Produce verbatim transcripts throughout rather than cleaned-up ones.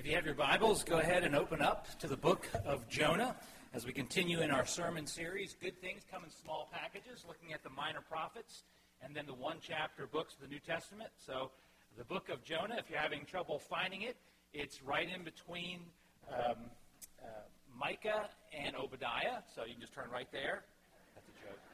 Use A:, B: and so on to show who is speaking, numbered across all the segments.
A: If you have your Bibles, go ahead and open up to the book of Jonah as we continue in our sermon series, Good Things Come in Small Packages, looking at the minor prophets and then the one-chapter books of the New Testament. So the book of Jonah, if you're having trouble finding it, it's right in between um, uh, Micah and Obadiah, so you can just turn right there. That's a joke.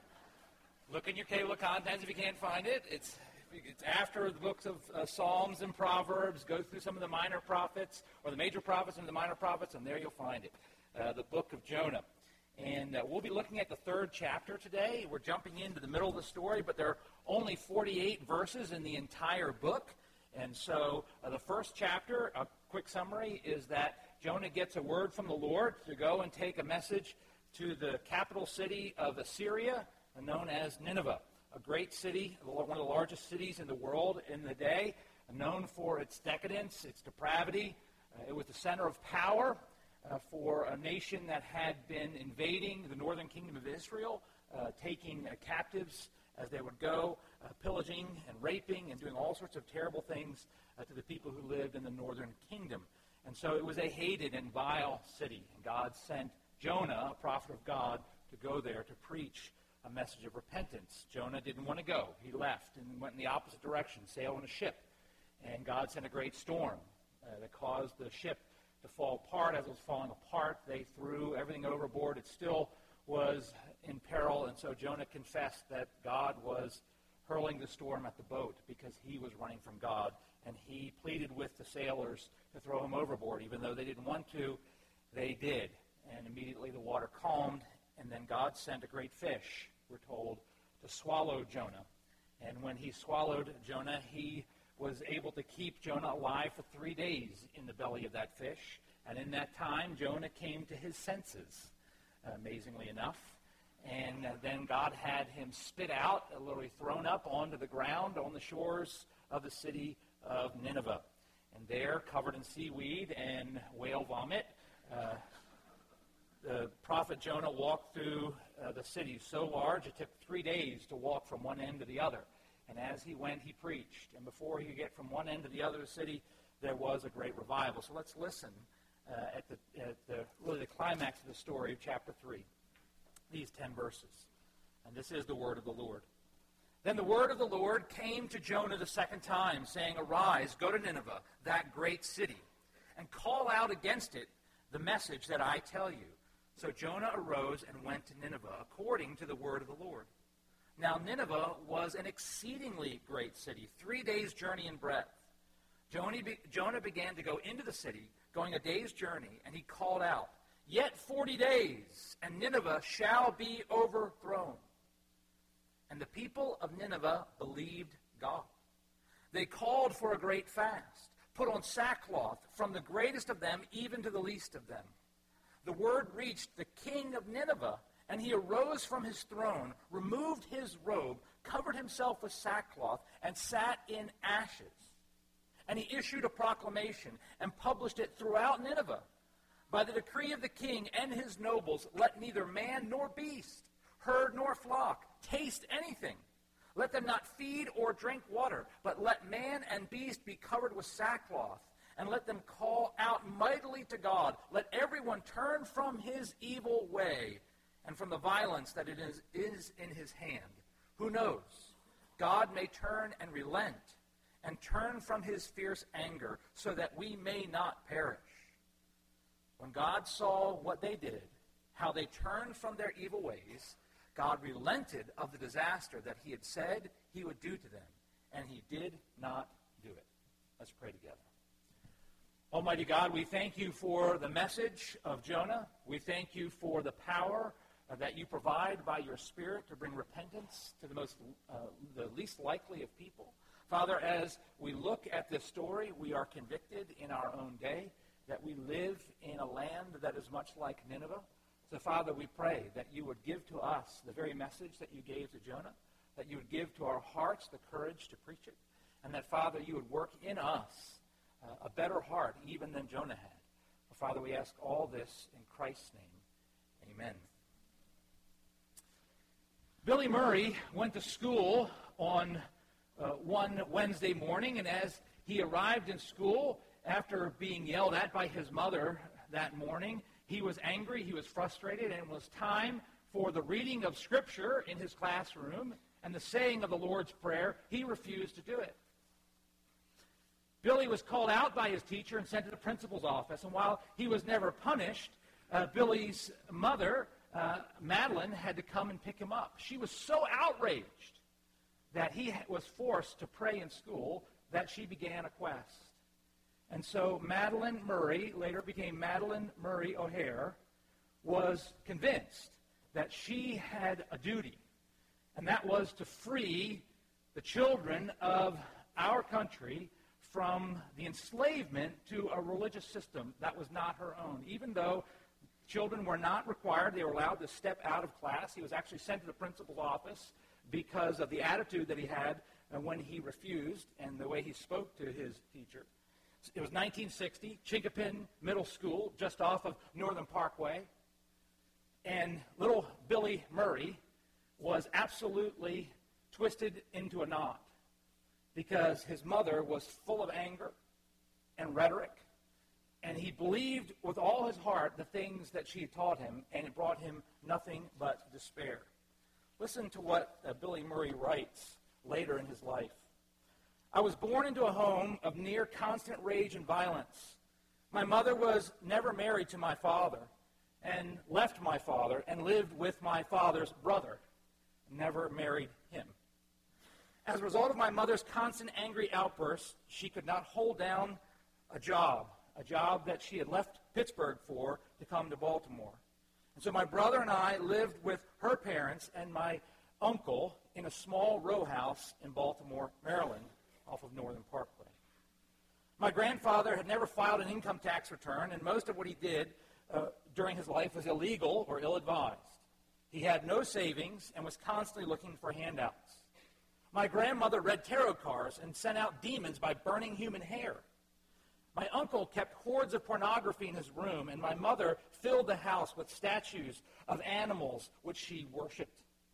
A: Look in your table of contents if you can't find it. It's It's after the books of uh, Psalms and Proverbs. Go through some of the minor prophets, or the major prophets and the minor prophets, and there you'll find it, uh, the book of Jonah. And uh, we'll be looking at the third chapter today. We're jumping into the middle of the story, but there are only forty-eight verses in the entire book. And so uh, the first chapter, a quick summary, is that Jonah gets a word from the Lord to go and take a message to the capital city of Assyria, known as Nineveh. A great city, one of the largest cities in the world in the day, known for its decadence, its depravity. Uh, it was the center of power uh, for a nation that had been invading the northern kingdom of Israel, uh, taking uh, captives as they would go, uh, pillaging and raping and doing all sorts of terrible things uh, to the people who lived in the northern kingdom. And so it was a hated and vile city. And God sent Jonah, a prophet of God, to go there to preach a message of repentance. Jonah didn't want to go. He left and went in the opposite direction, sailed on a ship. And God sent a great storm uh, that caused the ship to fall apart. As it was falling apart, they threw everything overboard. It still was in peril, and so Jonah confessed that God was hurling the storm at the boat because he was running from God. And he pleaded with the sailors to throw him overboard. Even though they didn't want to, they did. And immediately the water calmed, and then God sent a great fish, we're told, to swallow Jonah. And when he swallowed Jonah, he was able to keep Jonah alive for three days in the belly of that fish. And in that time, Jonah came to his senses, amazingly enough. And uh, then God had him spit out, literally thrown up onto the ground on the shores of the city of Nineveh. And there, covered in seaweed and whale vomit, uh, the prophet Jonah walked through uh, the city so large it took three days to walk from one end to the other. And as he went, he preached. And before he could get from one end to the other of the city, there was a great revival. So let's listen uh, at the at the really the climax of the story of chapter three, these ten verses. And this is the word of the Lord. Then the word of the Lord came to Jonah the second time, saying, "Arise, go to Nineveh, that great city, and call out against it the message that I tell you." So Jonah arose and went to Nineveh, according to the word of the Lord. Now Nineveh was an exceedingly great city, three days' journey in breadth. Jonah, be- Jonah began to go into the city, going a day's journey, and he called out, "Yet forty days, and Nineveh shall be overthrown." And the people of Nineveh believed God. They called for a great fast, put on sackcloth, from the greatest of them even to the least of them. The word reached the king of Nineveh, and he arose from his throne, removed his robe, covered himself with sackcloth, and sat in ashes. And he issued a proclamation and published it throughout Nineveh. By the decree of the king and his nobles, let neither man nor beast, herd nor flock, taste anything. Let them not feed or drink water, but let man and beast be covered with sackcloth. And let them call out mightily to God. Let everyone turn from his evil way and from the violence that it is, is in his hand. Who knows? God may turn and relent and turn from his fierce anger so that we may not perish. When God saw what they did, how they turned from their evil ways, God relented of the disaster that he had said he would do to them, and he did not do it. Let's pray together. Almighty God, we thank you for the message of Jonah. We thank you for the power uh, that you provide by your Spirit to bring repentance to the most, uh, the least likely of people. Father, as we look at this story, we are convicted in our own day that we live in a land that is much like Nineveh. So, Father, we pray that you would give to us the very message that you gave to Jonah, that you would give to our hearts the courage to preach it, and that, Father, you would work in us Uh, a better heart even than Jonah had. Well, Father, we ask all this in Christ's name. Amen. Billy Murray went to school on uh, one Wednesday morning, and as he arrived in school, after being yelled at by his mother that morning, he was angry, he was frustrated, and it was time for the reading of Scripture in his classroom and the saying of the Lord's Prayer. He refused to do it. Billy was called out by his teacher and sent to the principal's office, and while he was never punished, uh, Billy's mother, uh, Madeline, had to come and pick him up. She was so outraged that he was forced to pray in school that she began a quest. And so Madeline Murray, later became Madeline Murray O'Hare, was convinced that she had a duty, and that was to free the children of our country from the enslavement to a religious system that was not her own. Even though children were not required, they were allowed to step out of class. He was actually sent to the principal's office because of the attitude that he had when he refused and the way he spoke to his teacher. It was nineteen sixty, Chinkapin Middle School, just off of Northern Parkway. And little Billy Murray was absolutely twisted into a knot because his mother was full of anger and rhetoric, and he believed with all his heart the things that she had taught him, and it brought him nothing but despair. Listen to what uh, Billy Murray writes later in his life. I was born into a home of near constant rage and violence. My mother was never married to my father and left my father and lived with my father's brother, never married him. As a result of my mother's constant angry outbursts, she could not hold down a job, a job that she had left Pittsburgh for to come to Baltimore. And so my brother and I lived with her parents and my uncle in a small row house in Baltimore, Maryland, off of Northern Parkway. My grandfather had never filed an income tax return, and most of what he did uh, during his life was illegal or ill-advised. He had no savings and was constantly looking for handouts. My grandmother read tarot cards and sent out demons by burning human hair. My uncle kept hordes of pornography in his room, and my mother filled the house with statues of animals which she worshipped.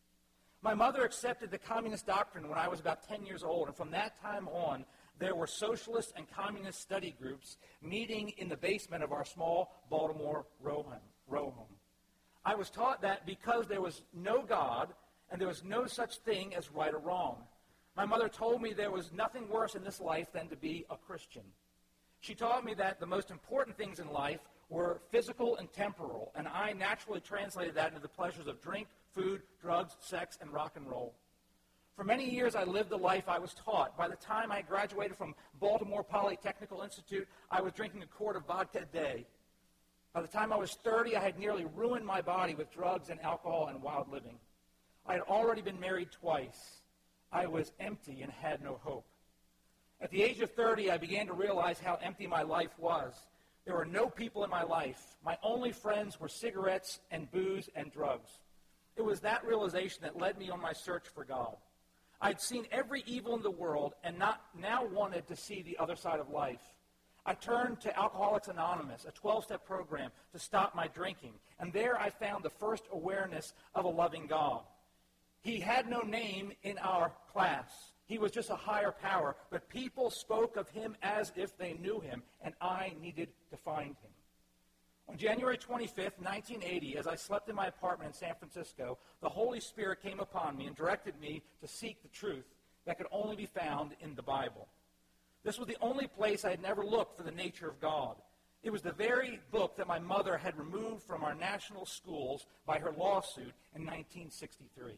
A: My mother accepted the communist doctrine when I was about ten years old, and from that time on, there were socialist and communist study groups meeting in the basement of our small Baltimore row home. I was taught that because there was no God and there was no such thing as right or wrong. My mother told me there was nothing worse in this life than to be a Christian. She taught me that the most important things in life were physical and temporal, and I naturally translated that into the pleasures of drink, food, drugs, sex, and rock and roll. For many years, I lived the life I was taught. By the time I graduated from Baltimore Polytechnical Institute, I was drinking a quart of vodka a day. By the time I was thirty, I had nearly ruined my body with drugs and alcohol and wild living. I had already been married twice. I was empty and had no hope. At the age of thirty, I began to realize how empty my life was. There were no people in my life. My only friends were cigarettes and booze and drugs. It was that realization that led me on my search for God. I'd seen every evil in the world and not now wanted to see the other side of life. I turned to Alcoholics Anonymous, a twelve-step program, to stop my drinking. And there I found the first awareness of a loving God. He had no name in our class. He was just a higher power, but people spoke of him as if they knew him, and I needed to find him. On January twenty-fifth, nineteen eighty, as I slept in my apartment in San Francisco, the Holy Spirit came upon me and directed me to seek the truth that could only be found in the Bible. This was the only place I had never looked for the nature of God. It was the very book that my mother had removed from our national schools by her lawsuit in nineteen sixty-three.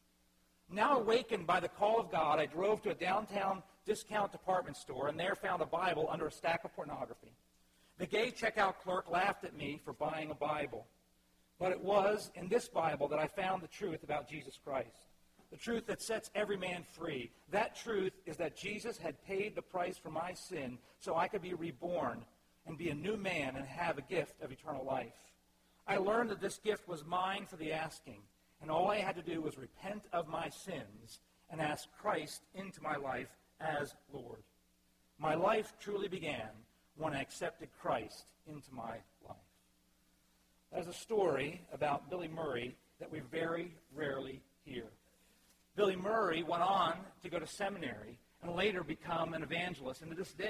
A: Now awakened by the call of God, I drove to a downtown discount department store and there found a Bible under a stack of pornography. The gay checkout clerk laughed at me for buying a Bible. But it was in this Bible that I found the truth about Jesus Christ, the truth that sets every man free. That truth is that Jesus had paid the price for my sin so I could be reborn and be a new man and have a gift of eternal life. I learned that this gift was mine for the asking, and all I had to do was repent of my sins and ask Christ into my life as Lord. My life truly began when I accepted Christ into my life. There's a story about Billy Murray that we very rarely hear. Billy Murray went on to go to seminary and later become an evangelist. And to this day,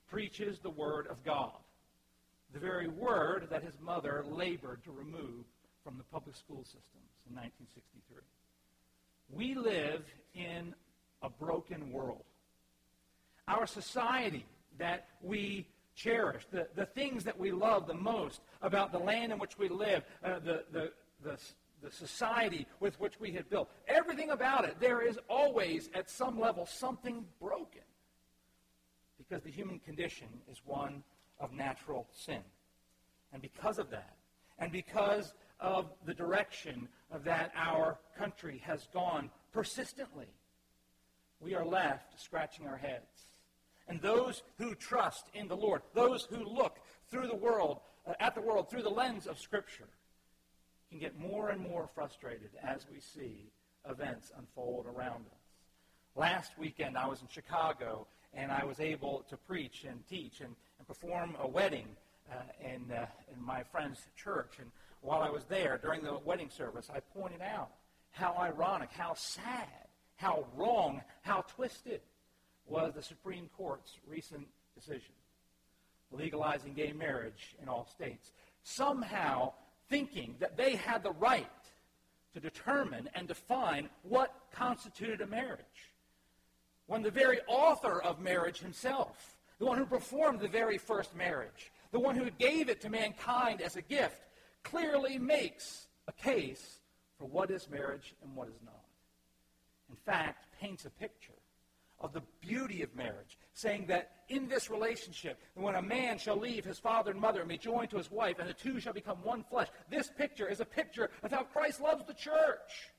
A: preaches the Word of God, the very word that his mother labored to remove from the public school systems in nineteen sixty-three. We live in a broken world. Our society that we cherish, the, the things that we love the most about the land in which we live, uh, the, the, the, the society with which we have built, everything about it, there is always, at some level, something broken. Because the human condition is one of natural sin. And because of that, and because of the direction that our country has gone persistently, we are left scratching our heads. And those who trust in the Lord, those who look through the world, uh, at the world through the lens of Scripture, can get more and more frustrated as we see events unfold around us. Last weekend I was in Chicago, and I was able to preach and teach and, and perform a wedding uh, in, uh, in my friend's church. And while I was there, during the wedding service, I pointed out how ironic, how sad, how wrong, how twisted was the Supreme Court's recent decision, legalizing gay marriage in all states, somehow thinking that they had the right to determine and define what constituted a marriage, when the very author of marriage himself, the one who performed the very first marriage, the one who gave it to mankind as a gift, clearly makes a case for what is marriage and what is not. In fact, paints a picture of the beauty of marriage, saying that in this relationship, when a man shall leave his father and mother and be joined to his wife, and the two shall become one flesh, this picture is a picture of how Christ loves the church.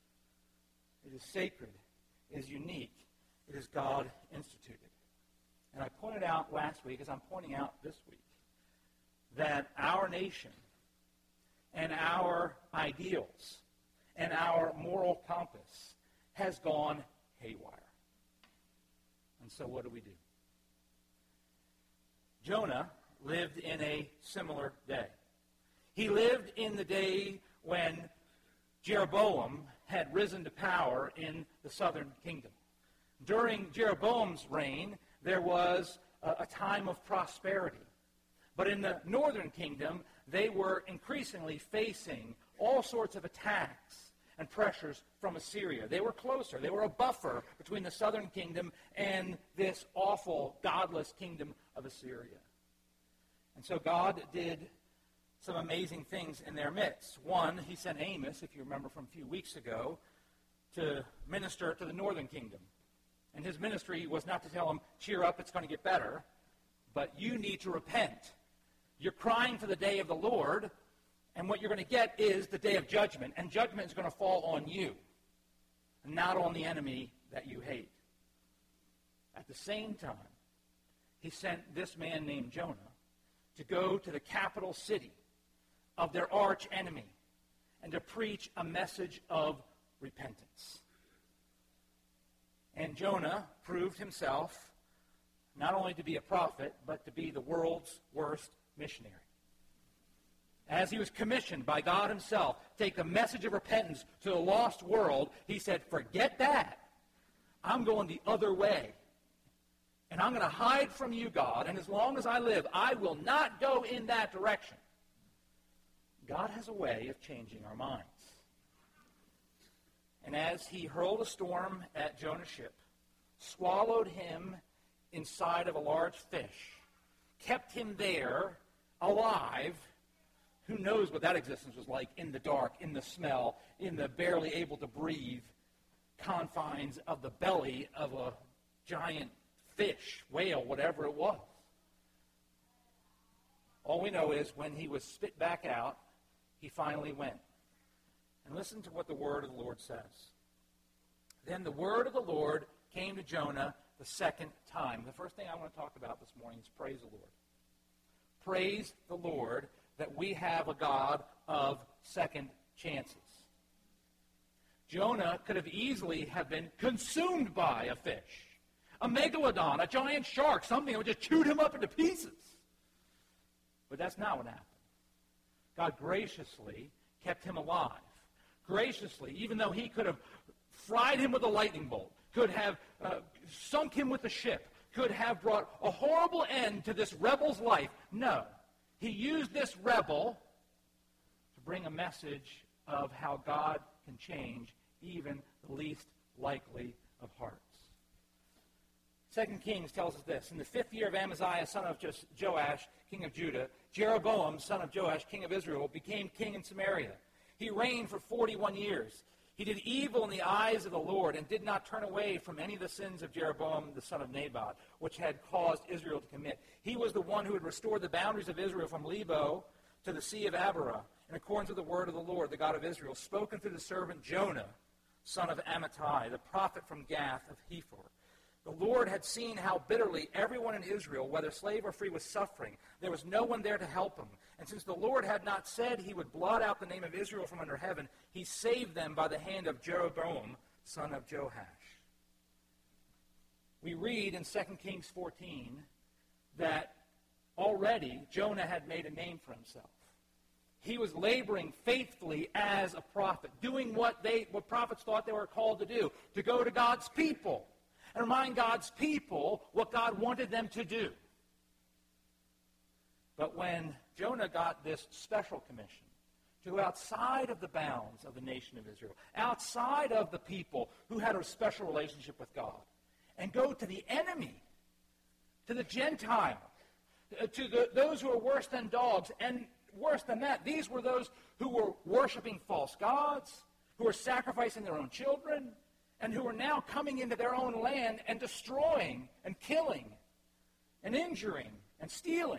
A: It is sacred. It is unique. It is God instituted. And I pointed out last week, as I'm pointing out this week, that our nation and our ideals and our moral compass has gone haywire. And so what do we do? Jonah lived in a similar day. He lived in the day when Jeroboam had risen to power in the southern kingdom. During Jeroboam's reign, there was a, a time of prosperity. But in the northern kingdom, they were increasingly facing all sorts of attacks and pressures from Assyria. They were closer. They were a buffer between the southern kingdom and this awful, godless kingdom of Assyria. And so God did some amazing things in their midst. One, he sent Amos, if you remember from a few weeks ago, to minister to the northern kingdom. And his ministry was not to tell them, cheer up, it's going to get better, but you need to repent. You're crying for the day of the Lord, and what you're going to get is the day of judgment, and judgment is going to fall on you, not on the enemy that you hate. At the same time, he sent this man named Jonah to go to the capital city of their arch enemy and to preach a message of repentance. And Jonah proved himself not only to be a prophet, but to be the world's worst missionary. As he was commissioned by God himself to take the message of repentance to the lost world, he said, forget that. I'm going the other way. And I'm going to hide from you, God, and as long as I live, I will not go in that direction. God has a way of changing our minds. And as he hurled a storm at Jonah's ship, swallowed him inside of a large fish, kept him there alive, who knows what that existence was like in the dark, in the smell, in the barely able to breathe confines of the belly of a giant fish, whale, whatever it was. All we know is when he was spit back out, he finally went. And listen to what the word of the Lord says. Then the word of the Lord came to Jonah the second time. The first thing I want to talk about this morning is praise the Lord. Praise the Lord that we have a God of second chances. Jonah could have easily have been consumed by a fish, a megalodon, a giant shark, something that would just chewed him up into pieces. But that's not what happened. God graciously kept him alive. Graciously, even though he could have fried him with a lightning bolt, could have uh, sunk him with a ship, could have brought a horrible end to this rebel's life. No. He used this rebel to bring a message of how God can change even the least likely of hearts. Second Kings tells us this. In the fifth year of Amaziah, son of Joash, king of Judah, Jeroboam, son of Joash, king of Israel, became king in Samaria. He reigned for forty-one years. He did evil in the eyes of the Lord and did not turn away from any of the sins of Jeroboam, the son of Nebat, which had caused Israel to commit. He was the one who had restored the boundaries of Israel from Lebo to the Sea of Abarah, in accordance with the word of the Lord, the God of Israel, spoken through the servant Jonah, son of Amittai, the prophet from Gath of Hefer. The Lord had seen how bitterly everyone in Israel, whether slave or free, was suffering. There was no one there to help them. And since the Lord had not said he would blot out the name of Israel from under heaven, he saved them by the hand of Jeroboam, son of Joash. We read in Second Kings fourteen that already Jonah had made a name for himself. He was laboring faithfully as a prophet, doing what they, what prophets thought they were called to do, to go to God's people and remind God's people what God wanted them to do. But when Jonah got this special commission to go outside of the bounds of the nation of Israel, outside of the people who had a special relationship with God, and go to the enemy, to the Gentile, to the, those who are worse than dogs, and worse than that, these were those who were worshiping false gods, who were sacrificing their own children, and who were now coming into their own land and destroying and killing and injuring and stealing.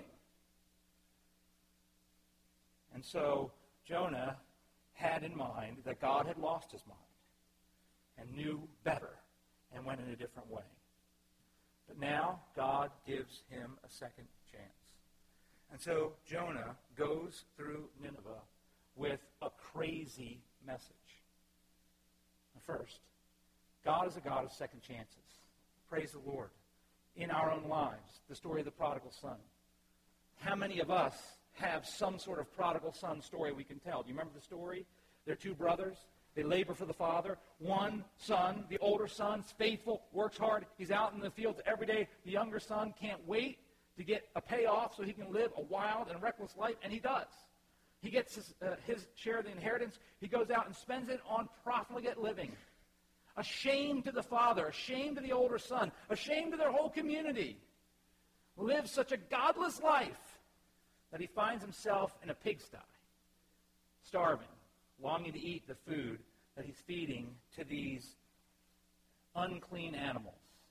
A: And so Jonah had in mind that God had lost his mind and knew better and went in a different way. But now God gives him a second chance. And so Jonah goes through Nineveh with a crazy message. First, God is a God of second chances. Praise the Lord. In our own lives, the story of the prodigal son. How many of us have some sort of prodigal son story we can tell? Do you remember the story? They're two brothers. They labor for the father. One son, the older son, is faithful, works hard. He's out in the fields every day. The younger son can't wait to get a payoff so he can live a wild and reckless life, and he does. He gets his, uh, his share of the inheritance. He goes out and spends it on profligate living. A shame to the father, a shame to the older son, a shame to their whole community. Lives such a godless life that he finds himself in a pigsty, starving, longing to eat the food that he's feeding to these unclean animals.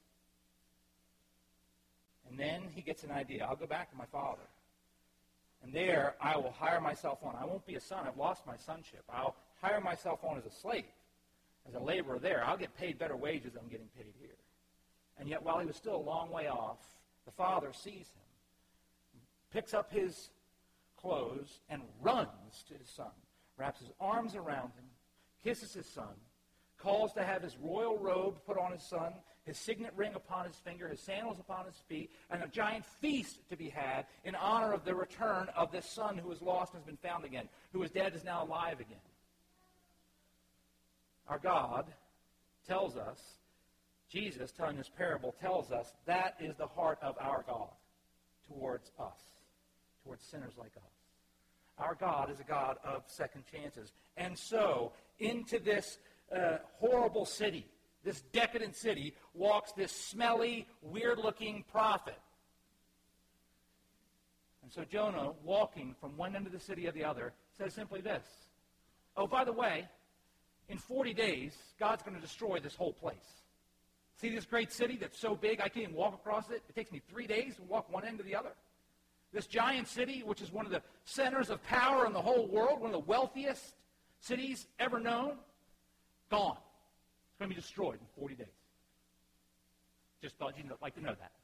A: And then he gets an idea. I'll go back to my father. And there I will hire myself on. I won't be a son. I've lost my sonship. I'll hire myself on as a slave, as a laborer there. I'll get paid better wages than I'm getting paid here. And yet while he was still a long way off, the father sees him, picks up his clothes, and runs to his son, wraps his arms around him, kisses his son, calls to have his royal robe put on his son, his signet ring upon his finger, his sandals upon his feet, and a giant feast to be had in honor of the return of this son who was lost and has been found again, who was dead is now alive again. Our God tells us, Jesus telling this parable tells us, that is the heart of our God towards us, towards sinners like us. Our God is a God of second chances. And so, into this uh, horrible city, this decadent city, walks this smelly, weird-looking prophet. And so Jonah, walking from one end of the city to the other, says simply this. Oh, by the way, in forty days, God's going to destroy this whole place. See this great city that's so big I can't even walk across it? It takes me three days to walk one end to the other. This giant city, which is one of the centers of power in the whole world, one of the wealthiest cities ever known, gone. It's going to be destroyed in forty days. Just thought you'd like to know that.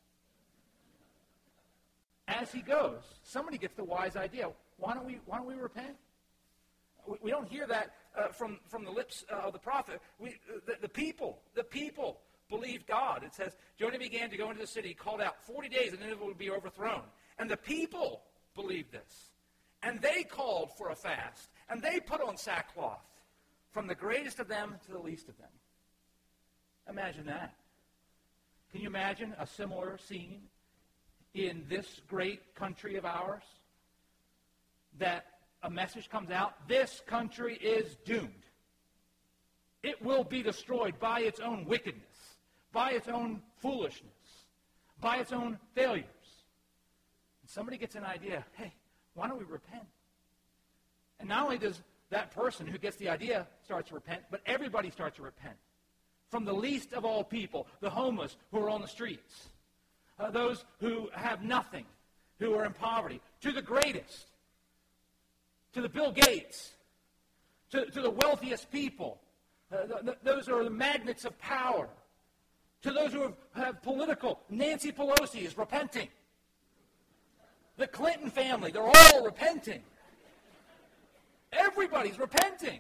A: As he goes, somebody gets the wise idea. Why don't we, why don't we repent? We, we don't hear that uh, from, from the lips uh, of the prophet. We, uh, the, the people, the people believed God. It says, Jonah began to go into the city, called out, forty days and Nineveh would be overthrown. And the people believed this. And they called for a fast. And they put on sackcloth, from the greatest of them to the least of them. Imagine that. Can you imagine a similar scene in this great country of ours? That a message comes out, this country is doomed. It will be destroyed by its own wickedness, by its own foolishness, by its own failures. And somebody gets an idea, hey, why don't we repent? And not only does that person who gets the idea start to repent, but everybody starts to repent. From the least of all people, the homeless who are on the streets, uh, those who have nothing, who are in poverty, to the greatest, to the Bill Gates, to, to the wealthiest people, uh, the, the, those who are the magnets of power, to those who have, have political. Nancy Pelosi is repenting. The Clinton family, they're all repenting. Everybody's repenting.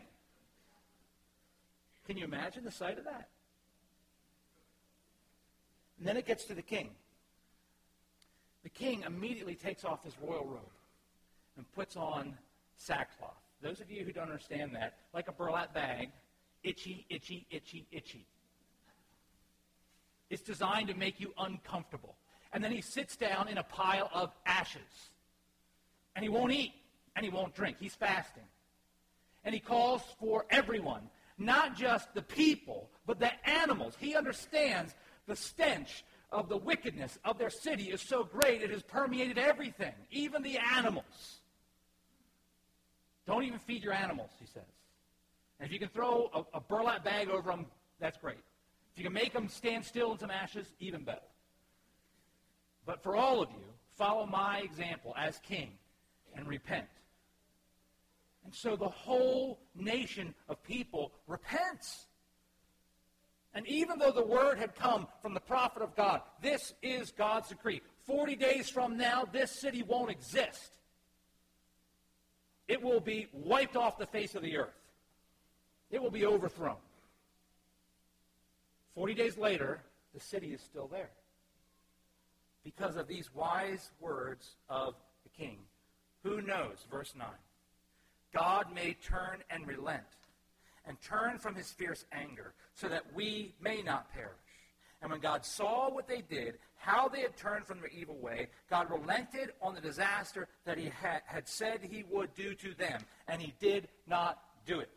A: Can you imagine the sight of that? And then it gets to the king. The king immediately takes off his royal robe and puts on sackcloth. Those of you who don't understand that, like a burlap bag, itchy, itchy, itchy, itchy. It's designed to make you uncomfortable. And then he sits down in a pile of ashes. And he won't eat, and he won't drink. He's fasting. And he calls for everyone, not just the people, but the animals. He understands the stench of the wickedness of their city is so great it has permeated everything, even the animals. Don't even feed your animals, he says. And if you can throw a, a burlap bag over them, that's great. If you can make them stand still in some ashes, even better. But for all of you, follow my example as king and repent. And so the whole nation of people repents. And even though the word had come from the prophet of God, this is God's decree. Forty days from now, this city won't exist. It will be wiped off the face of the earth. It will be overthrown. Forty days later, the city is still there. Because of these wise words of the king. Who knows? Verse nine. God may turn and relent, and turn from his fierce anger, so that we may not perish. And when God saw what they did, how they had turned from their evil way, God relented on the disaster that he had, had said he would do to them, and he did not do it.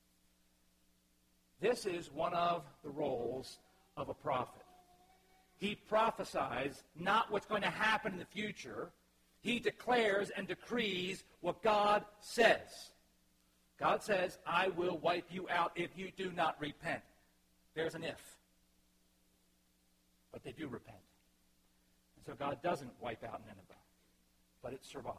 A: This is one of the roles of a prophet. He prophesies not what's going to happen in the future. He declares and decrees what God says. God says, I will wipe you out if you do not repent. There's an if. But they do repent. And so God doesn't wipe out Nineveh, but it survives.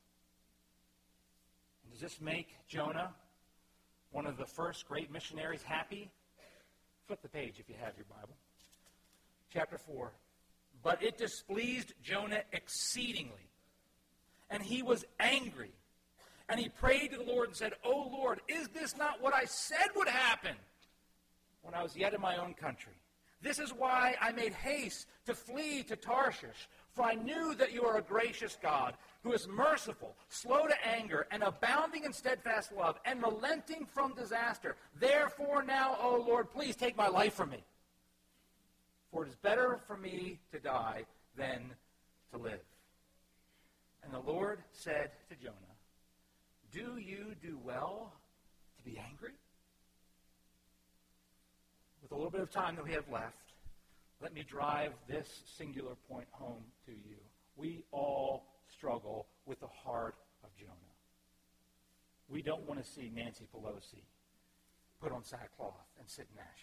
A: And does this make Jonah one of the first great missionaries happy? Flip the page if you have your Bible. Chapter four. But it displeased Jonah exceedingly, and he was angry. And he prayed to the Lord and said, O Lord, is this not what I said would happen when I was yet in my own country? This is why I made haste to flee to Tarshish, for I knew that you are a gracious God, who is merciful, slow to anger, and abounding in steadfast love, and relenting from disaster. Therefore now, O Lord, please take my life from me. For it is better for me to die than to live. And the Lord said to Jonah, do you do well to be angry? With a little bit of time that we have left, let me drive this singular point home to you. We all struggle with the heart of Jonah. We don't want to see Nancy Pelosi put on sackcloth and sit in ashes.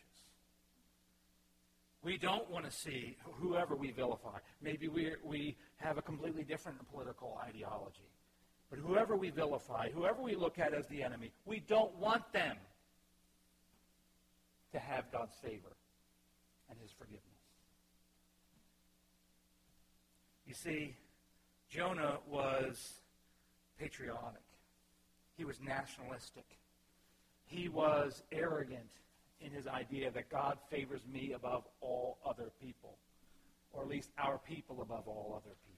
A: We don't want to see whoever we vilify. Maybe we we have a completely different political ideology. But whoever we vilify, whoever we look at as the enemy, we don't want them to have God's favor and his forgiveness. You see, Jonah was patriotic. He was nationalistic. He was arrogant in his idea that God favors me above all other people, or at least our people above all other people.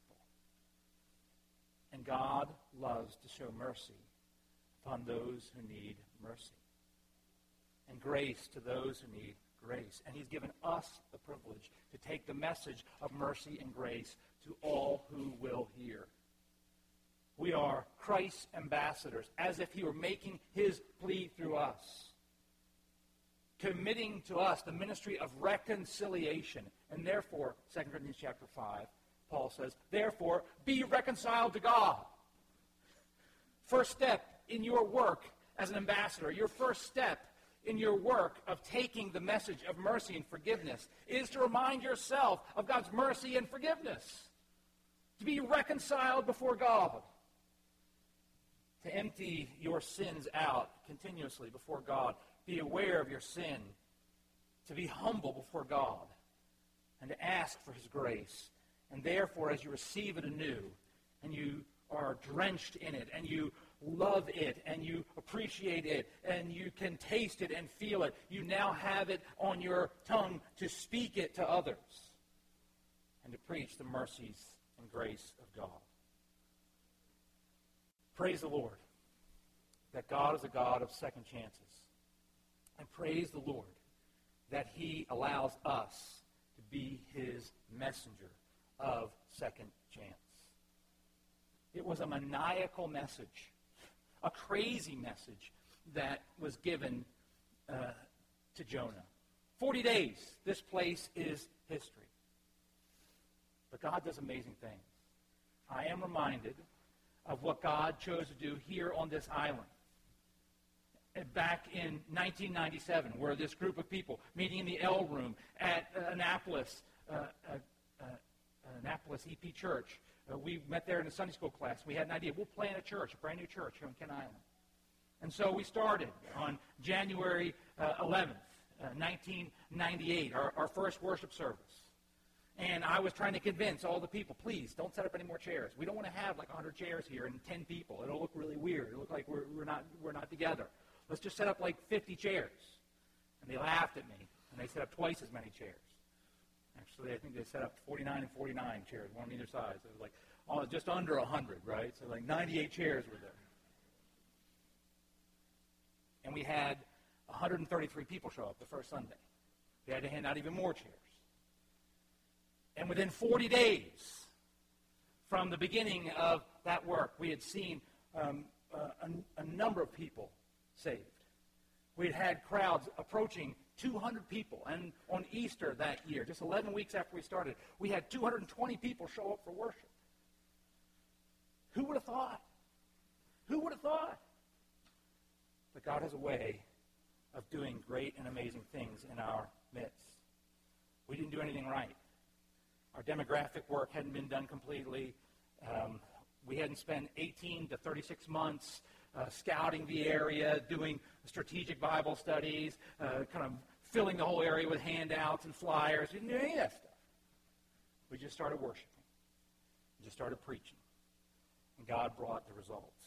A: And God loves to show mercy upon those who need mercy, and grace to those who need grace. And he's given us the privilege to take the message of mercy and grace to all who will hear. We are Christ's ambassadors, as if he were making his plea through us, committing to us the ministry of reconciliation. And therefore, Second Corinthians chapter five, Paul says, therefore, be reconciled to God. First step in your work as an ambassador, your first step in your work of taking the message of mercy and forgiveness is to remind yourself of God's mercy and forgiveness. To be reconciled before God. To empty your sins out continuously before God. Be aware of your sin. To be humble before God. And to ask for his grace. And therefore, as you receive it anew, and you are drenched in it, and you love it, and you appreciate it, and you can taste it and feel it, you now have it on your tongue to speak it to others and to preach the mercies and grace of God. Praise the Lord that God is a God of second chances. And praise the Lord that he allows us to be his messenger of second chance. It was a maniacal message, a crazy message that was given uh, to Jonah. Forty days, this place is history. But God does amazing things. I am reminded of what God chose to do here on this island. Back in nineteen ninety-seven, where this group of people meeting in the L Room at uh, Annapolis, uh, uh, uh, Annapolis E P Church, uh, we met there in a Sunday school class. We had an idea. We'll plant a church, a brand new church here on Kent Island. And so we started on January uh, eleventh, uh, nineteen ninety-eight, our, our first worship service. And I was trying to convince all the people, please, don't set up any more chairs. We don't want to have like one hundred chairs here and ten people. It'll look really weird. It'll look like we're, we're, not, we're not together. Let's just set up like fifty chairs. And they laughed at me, and they set up twice as many chairs. Actually, I think they set up forty-nine and forty-nine chairs, one on either side. So it was like oh, just under one hundred, right? So like ninety-eight chairs were there. And we had one hundred thirty-three people show up the first Sunday. They had to hand out even more chairs. And within forty days from the beginning of that work, we had seen um, a, a, a number of people saved. We had had crowds approaching two hundred people. And on Easter that year, just eleven weeks after we started, we had two hundred twenty people show up for worship. Who would have thought? Who would have thought? But God has a way of doing great and amazing things in our midst. We didn't do anything right. Our demographic work hadn't been done completely. Um, we hadn't spent eighteen to thirty-six months uh, scouting the area, doing strategic Bible studies, uh, kind of filling the whole area with handouts and flyers. We didn't do any of that stuff. We just started worshiping. We just started preaching. And God brought the results.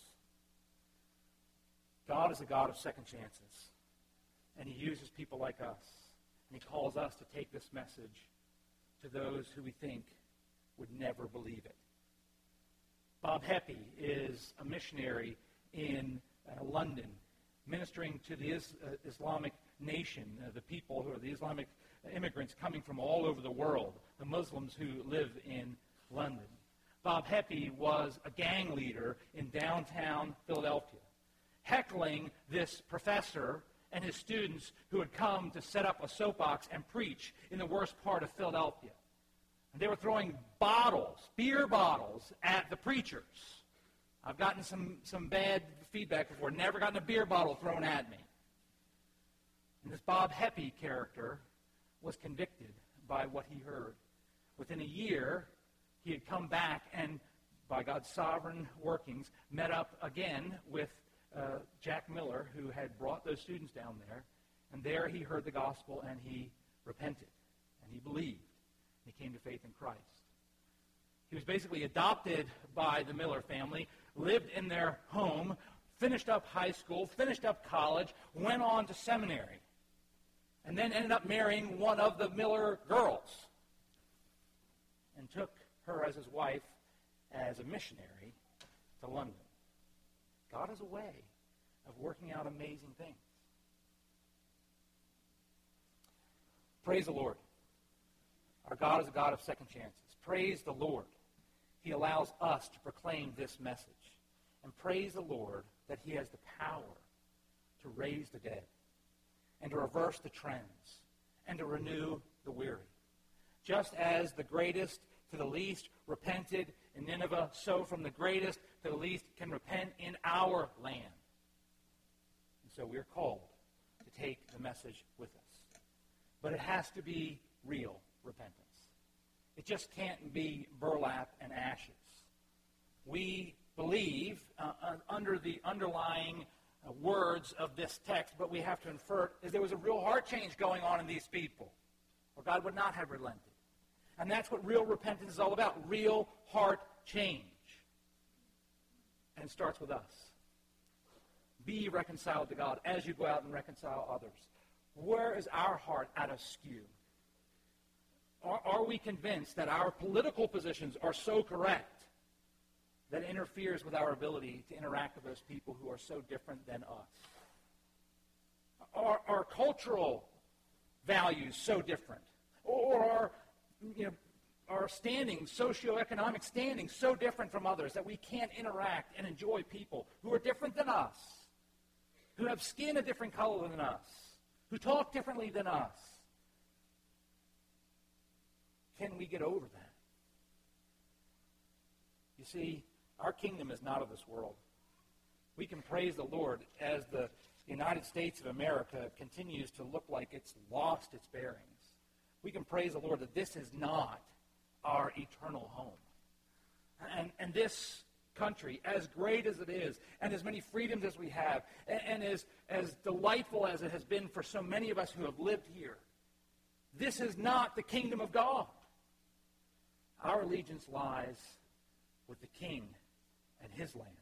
A: God is a God of second chances. And he uses people like us. And he calls us to take this message to those who we think would never believe it. Bob Heppy is a missionary in uh, London, ministering to the is, uh, Islamic nation, uh, the people who are the Islamic immigrants coming from all over the world, the Muslims who live in London. Bob Heppy was a gang leader in downtown Philadelphia, heckling this professor and his students who had come to set up a soapbox and preach in the worst part of Philadelphia. And they were throwing bottles, beer bottles, at the preachers. I've gotten some, some bad feedback before. Never gotten a beer bottle thrown at me. And this Bob Heppy character was convicted by what he heard. Within a year, he had come back and, by God's sovereign workings, met up again with uh, Jack Miller, who had brought those students down there. And there he heard the gospel and he repented. And he believed. And he came to faith in Christ. He was basically adopted by the Miller family, lived in their home, finished up high school, finished up college, went on to seminary, and then ended up marrying one of the Miller girls and took her as his wife as a missionary to London. God has a way of working out amazing things. Praise the Lord. Our God is a God of second chances. Praise the Lord. He allows us to proclaim this message. And praise the Lord that he has the power to raise the dead and to reverse the trends and to renew the weary. Just as the greatest to the least repented in Nineveh, so from the greatest to the least can repent in our land. And so we are called to take the message with us. But it has to be real repentance. It just can't be burlap and ashes. We believe uh, uh, under the underlying uh, words of this text, but we have to infer it, is there was a real heart change going on in these people, or God would not have relented. And that's what real repentance is all about, real heart change. And it starts with us. Be reconciled to God as you go out and reconcile others. Where is our heart at askew? Are, are we convinced that our political positions are so correct that it interferes with our ability to interact with those people who are so different than us? Are our cultural values so different? Or are, you know, our standing, socioeconomic standing, so different from others that we can't interact and enjoy people who are different than us, who have skin a different color than us, who talk differently than us? Can we get over that? You see, our kingdom is not of this world. We can praise the Lord as the United States of America continues to look like it's lost its bearings. We can praise the Lord that this is not our eternal home. And, and this country, as great as it is, and as many freedoms as we have, and, and as, as delightful as it has been for so many of us who have lived here, this is not the kingdom of God. Our allegiance lies with the King and his land.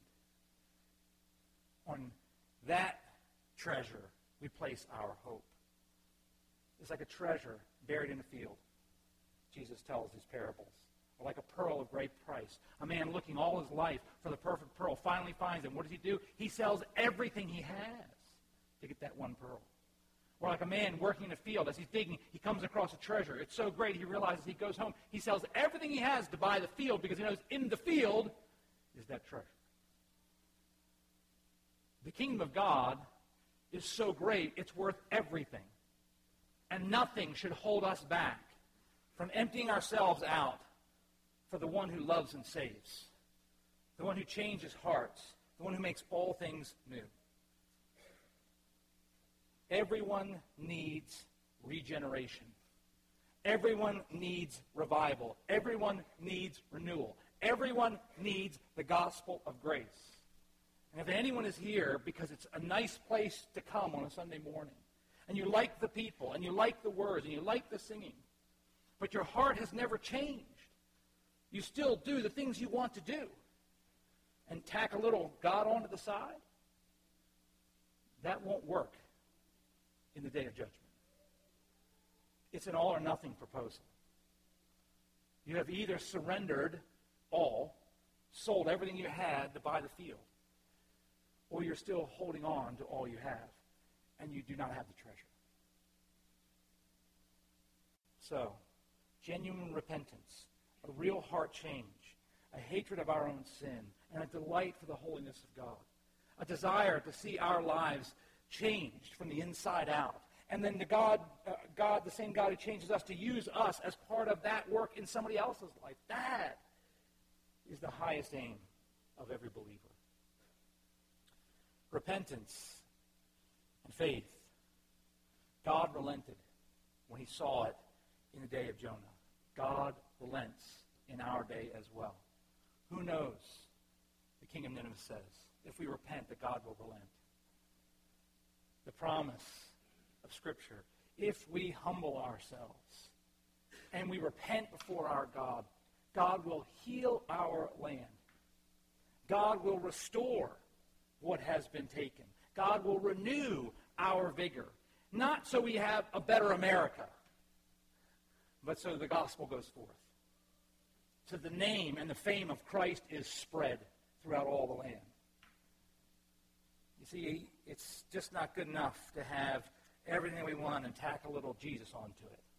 A: On that treasure, we place our hope. It's like a treasure buried in a field. Jesus tells these parables. Or like a pearl of great price. A man looking all his life for the perfect pearl finally finds it. What does he do? He sells everything he has to get that one pearl. Or like a man working in a field. As he's digging, he comes across a treasure. It's so great, he realizes he goes home. He sells everything he has to buy the field because he knows in the field is that treasure. The kingdom of God is so great, it's worth everything. And nothing should hold us back from emptying ourselves out for the one who loves and saves, the one who changes hearts, the one who makes all things new. Everyone needs regeneration. Everyone needs revival. Everyone needs renewal. Everyone needs the gospel of grace. And if anyone is here because it's a nice place to come on a Sunday morning, and you like the people, and you like the words, and you like the singing, but your heart has never changed, you still do the things you want to do, and tack a little God onto the side, that won't work in the day of judgment. It's an all or nothing proposal. You have either surrendered all, sold everything you had to buy the field, or you're still holding on to all you have, and you do not have the treasure. So, genuine repentance, a real heart change, a hatred of our own sin, and a delight for the holiness of God, a desire to see our lives changed from the inside out, and then the God, uh, God, the same God who changes us, to use us as part of that work in somebody else's life. That is the highest aim of every believer. Repentance and faith. God relented when he saw it in the day of Jonah. God relents in our day as well. Who knows, the king of Nineveh says, if we repent, that God will relent. The promise of Scripture, if we humble ourselves and we repent before our God, God will heal our land. God will restore what has been taken. God will renew our vigor. Not so we have a better America, but so the gospel goes forth. So the name and the fame of Christ is spread throughout all the land. You see, it's just not good enough to have everything we want and tack a little Jesus onto it.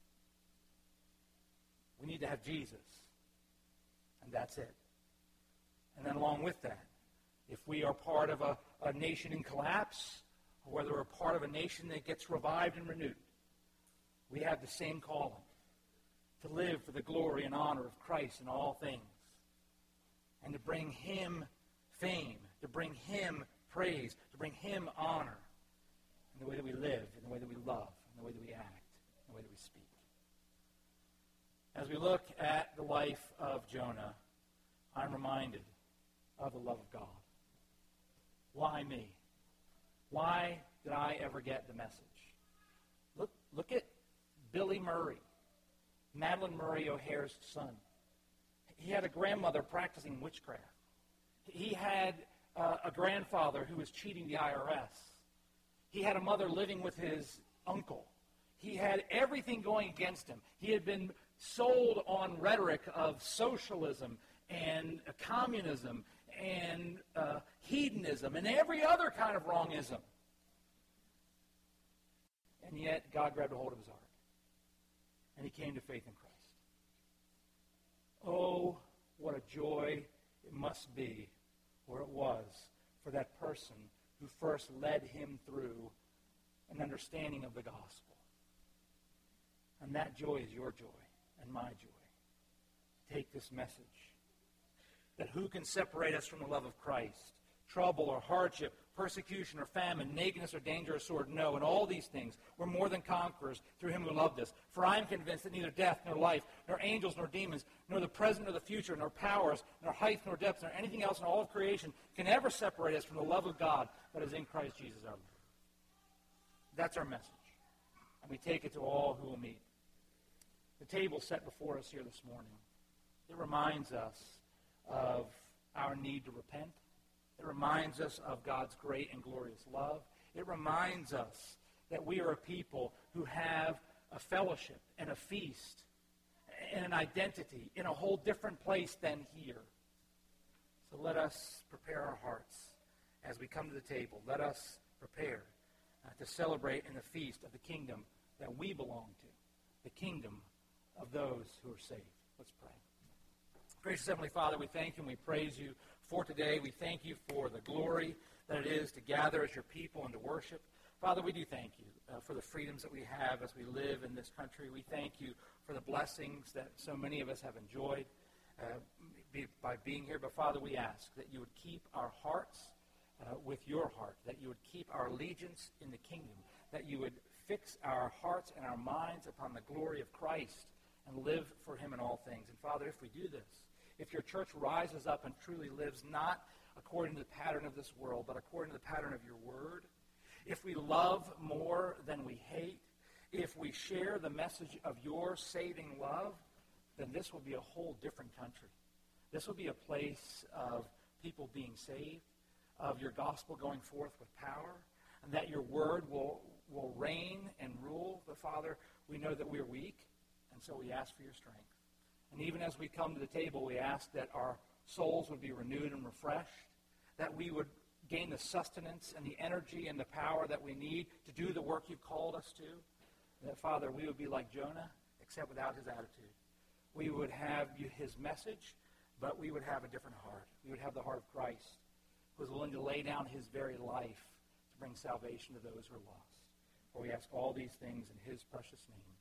A: We need to have Jesus. And that's it. And then along with that, if we are part of a, a nation in collapse, or whether we're part of a nation that gets revived and renewed, we have the same calling, to live for the glory and honor of Christ in all things, and to bring Him fame, to bring Him praise, to bring Him honor in the way that we live, in the way that we love, in the way that we act, in the way that we speak. As we look at the life of Jonah, I'm reminded of the love of God. Why me? Why did I ever get the message? Look, look at Billy Murray, Madeline Murray O'Hare's son. He had a grandmother practicing witchcraft. He had uh, a grandfather who was cheating the I R S. He had a mother living with his uncle. He had everything going against him. He had been sold on rhetoric of socialism and uh, communism and uh, hedonism and every other kind of wrongism. And yet, God grabbed a hold of his heart. And he came to faith in Christ. Oh, what a joy it must be, or it was, for that person who first led him through an understanding of the gospel. And that joy is your joy and my joy. Take this message, that who can separate us from the love of Christ? Trouble or hardship, persecution or famine, nakedness or danger or sword? No, in all these things we're more than conquerors through him who loved us. For I am convinced that neither death nor life, nor angels nor demons, nor the present nor the future, nor powers, nor height nor depth, nor anything else in all of creation can ever separate us from the love of God that is in Christ Jesus our Lord. That's our message. And we take it to all who will meet. The table set before us here this morning, it reminds us of our need to repent. It reminds us of God's great and glorious love. It reminds us that we are a people who have a fellowship and a feast and an identity in a whole different place than here. So let us prepare our hearts as we come to the table. Let us prepare uh, to celebrate in the feast of the kingdom that we belong to, the kingdom of those who are saved. Let's pray. Gracious Heavenly Father, we thank you and we praise you for today. We thank you for the glory that it is to gather as your people and to worship. Father, we do thank you uh, for the freedoms that we have as we live in this country. We thank you for the blessings that so many of us have enjoyed uh, be, by being here. But Father, we ask that you would keep our hearts uh, with your heart, that you would keep our allegiance in the kingdom, that you would fix our hearts and our minds upon the glory of Christ and live for him in all things. And Father, if we do this, if your church rises up and truly lives not according to the pattern of this world, but according to the pattern of your word, if we love more than we hate, if we share the message of your saving love, then this will be a whole different country. This will be a place of people being saved, of your gospel going forth with power, and that your word will, will reign and rule. But Father, we know that we are weak, and so we ask for your strength. And even as we come to the table, we ask that our souls would be renewed and refreshed, that we would gain the sustenance and the energy and the power that we need to do the work you've called us to. That, Father, we would be like Jonah, except without his attitude. We would have his message, but we would have a different heart. We would have the heart of Christ, who was willing to lay down his very life to bring salvation to those who are lost. For we ask all these things in his precious name.